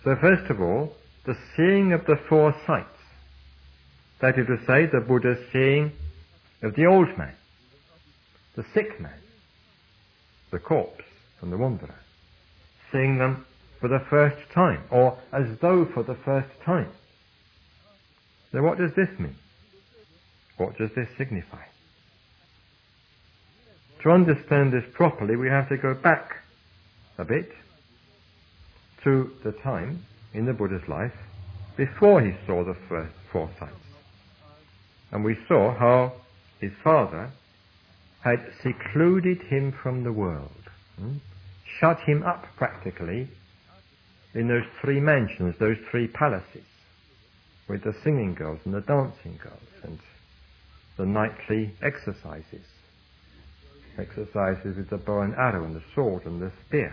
So first of all, the seeing of the four sights. That is to say, the Buddha's seeing of the old man, the sick man, the corpse, and the wanderer. Seeing them for the first time, or as though for the first time. So what does this mean? What does this signify? To understand this properly, we have to go back a bit to the time in the Buddha's life before he saw the first four sights. And we saw how his father had secluded him from the world, shut him up practically in those three mansions, those three palaces, with the singing girls and the dancing girls and the nightly exercises with the bow and arrow and the sword and the spear.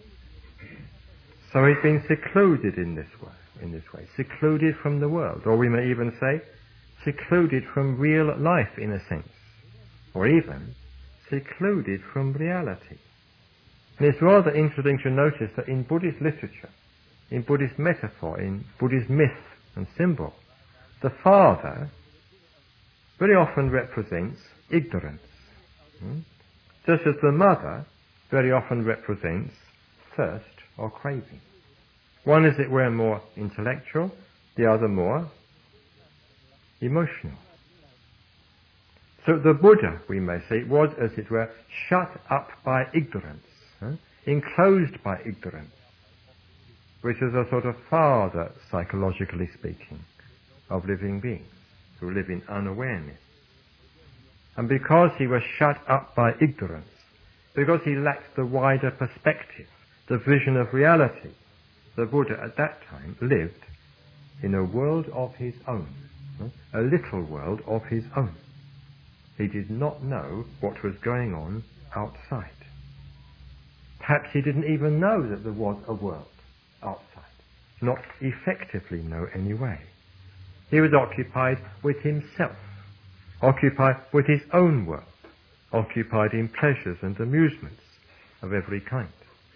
So he's been secluded in this way, secluded from the world, or we may even say secluded from real life in a sense, or even secluded from reality. And it's rather interesting to notice that in Buddhist literature, in Buddhist metaphor, in Buddhist myth and symbol, the father very often represents ignorance, just as the mother very often represents thirst or craving. One, as it were, more intellectual, the other more emotional. So the Buddha, we may say, was, as it were, shut up by ignorance, enclosed by ignorance, which is a sort of father, psychologically speaking, of living beings who live in unawareness. And because he was shut up by ignorance, because he lacked the wider perspective, the vision of reality, the Buddha at that time lived in a world of his own, a little world of his own. He did not know what was going on outside. Perhaps he didn't even know that there was a world outside, not effectively know anyway. He was occupied with himself, occupied with his own world, occupied in pleasures and amusements of every kind.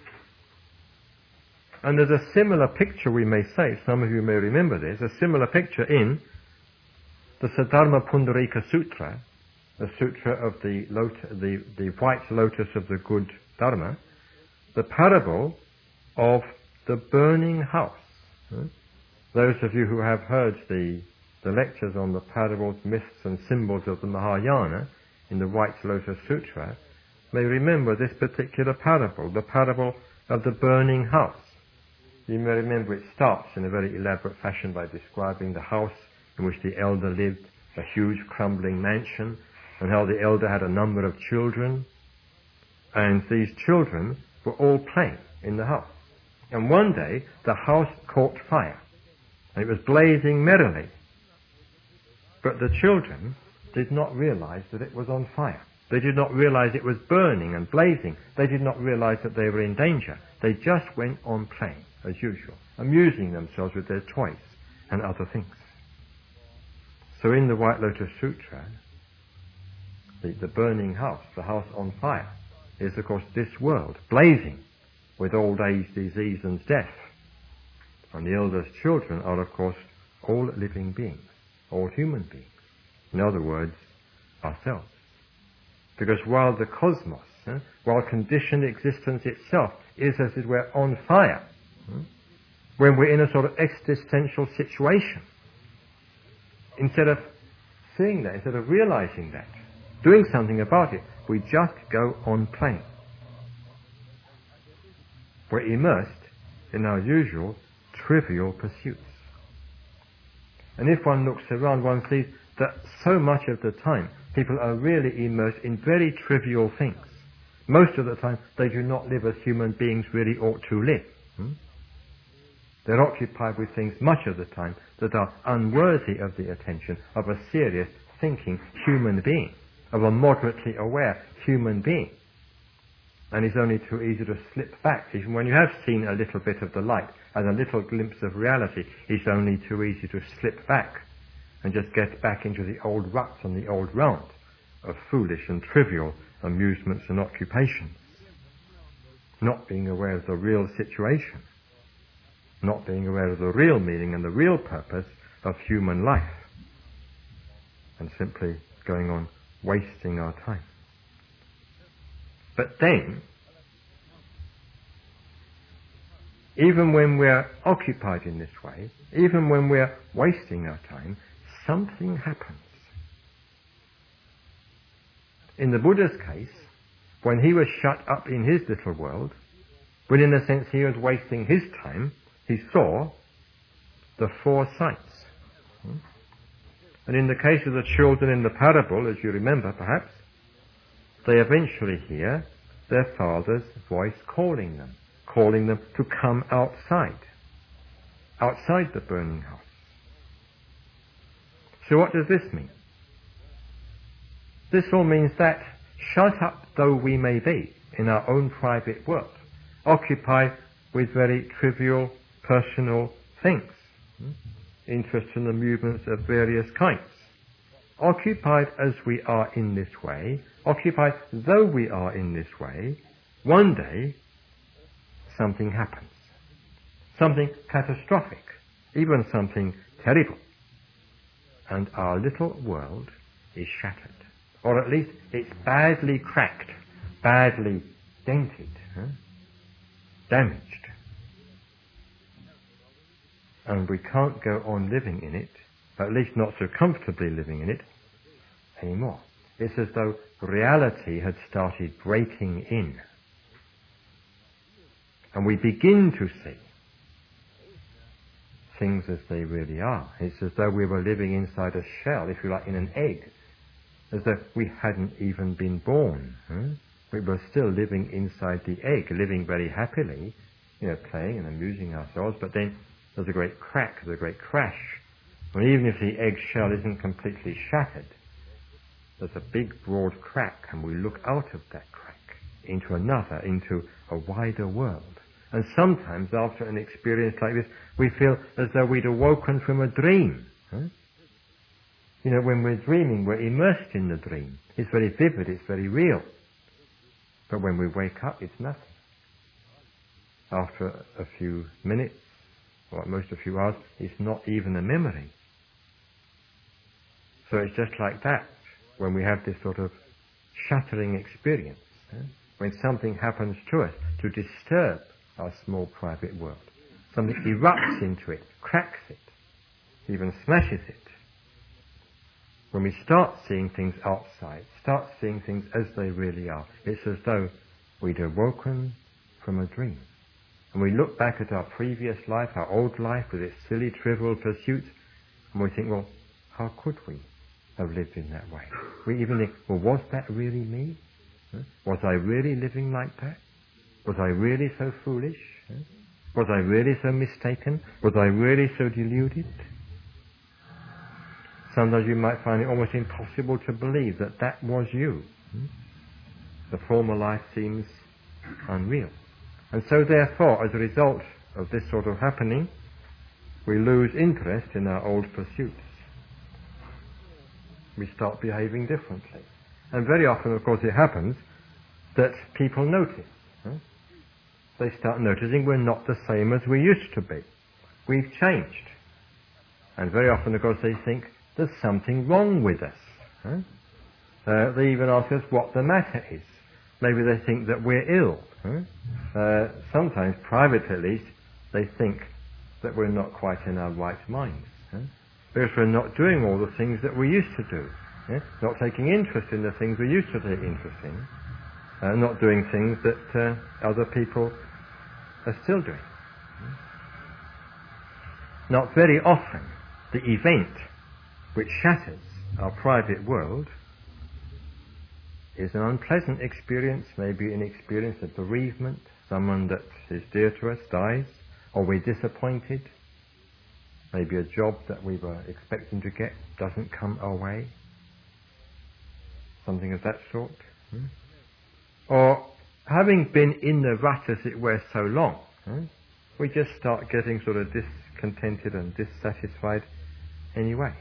And there's a similar picture, we may say, some of you may remember this, a similar picture in the Saddharma Pundarika Sutra, the sutra of the white lotus of the good Dharma, the parable of the burning house. Those of you who have heard the lectures on the parables, myths and symbols of the Mahayana in the White Lotus Sutra may remember this particular parable, the parable of the burning house. You may remember it starts in a very elaborate fashion by describing the house in which the elder lived, a huge crumbling mansion, and how the elder had a number of children, and these children were all playing in the house. And one day the house caught fire, and it was blazing merrily. But the children did not realize that it was on fire. They did not realize it was burning and blazing. They did not realize that they were in danger. They just went on playing, as usual, amusing themselves with their toys and other things. So in the White Lotus Sutra, the burning house, the house on fire, is of course this world, blazing with old age, disease and death. And the elder's children are of course all living beings, all human beings. In other words, ourselves. Because while the cosmos, while conditioned existence itself is, as it were, on fire, when we're in a sort of existential situation, instead of seeing that, instead of realizing that, doing something about it, we just go on playing. We're immersed in our usual trivial pursuits. And if one looks around, one sees that so much of the time people are really immersed in very trivial things. Most of the time they do not live as human beings really ought to live. They're occupied with things much of the time that are unworthy of the attention of a serious, thinking human being, of a moderately aware human being. And it's only too easy to slip back. Even when you have seen a little bit of the light and a little glimpse of reality, it's only too easy to slip back and just get back into the old ruts and the old round of foolish and trivial amusements and occupations, not being aware of the real situation. not being aware of the real meaning and the real purpose of human life, and simply going on wasting our time. But then, even when we're occupied in this way, even when we're wasting our time, something happens. In the Buddha's case, when he was shut up in his little world, when in a sense he was wasting his time, he saw the four sights. And in the case of the children in the parable, as you remember perhaps, they eventually hear their father's voice calling them to come outside the burning house. So what does this mean? This all means that, shut up though we may be in our own private world, occupied with very trivial personal things, interests and amusements of various kinds, occupied as we are in this way, occupied though we are in this way, one day something happens. Something catastrophic, even something terrible. And our little world is shattered. Or at least it's badly cracked, badly dented, damaged. And we can't go on living in it, at least not so comfortably living in it, anymore. It's as though reality had started breaking in. And we begin to see things as they really are. It's as though we were living inside a shell, if you like, in an egg, as though we hadn't even been born. We were still living inside the egg, living very happily, playing and amusing ourselves, but then there's a great crack, there's a great crash. And even if the egg shell isn't completely shattered, there's a big broad crack, and we look out of that crack into another, into a wider world. And sometimes after an experience like this, we feel as though we'd awoken from a dream. When we're dreaming, we're immersed in the dream. It's very vivid, it's very real. But when we wake up, it's nothing. After a few minutes, or at most a few hours, it's not even a memory. So it's just like that when we have this sort of shattering experience, when something happens to us to disturb our small private world. Something erupts into it, cracks it, even smashes it. When we start seeing things outside, start seeing things as they really are, it's as though we'd awoken from a dream. And we look back at our previous life, our old life, with its silly, trivial pursuits, and we think, well, how could we have lived in that way? We even think, well, was that really me? Was I really living like that? Was I really so foolish? Was I really so mistaken? Was I really so deluded? Sometimes you might find it almost impossible to believe that that was you. The former life seems unreal. And so therefore, as a result of this sort of happening, we lose interest in our old pursuits. We start behaving differently. And very often, of course, it happens that people notice. They start noticing we're not the same as we used to be. We've changed. And very often, of course, they think there's something wrong with us. They even ask us what the matter is. Maybe they think that we're ill. Sometimes, privately at least, they think that we're not quite in our right minds. Because we're not doing all the things that we used to do. Not taking interest in the things we used to take interest in. Not doing things that other people are still doing. Now, very often, the event which shatters our private world is an unpleasant experience, maybe an experience of bereavement, someone that is dear to us dies, or we're disappointed, maybe a job that we were expecting to get doesn't come our way, something of that sort. Or having been in the rut, as it were, so long, we just start getting sort of discontented and dissatisfied anyway.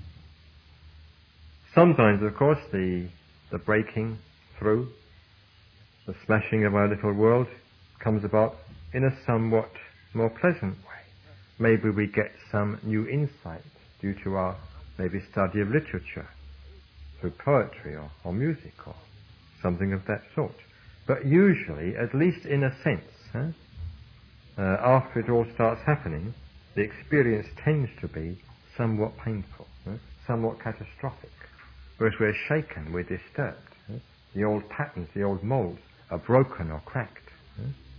Sometimes, of course, the breaking through, the smashing of our little world comes about in a somewhat more pleasant way. maybe we get some new insight due to our maybe study of literature, through poetry or music or something of that sort. But usually, at least in a sense, after it all starts happening, the experience tends to be somewhat painful, somewhat catastrophic. Whereas we're shaken, we're disturbed. The old patterns, the old molds are broken or cracked.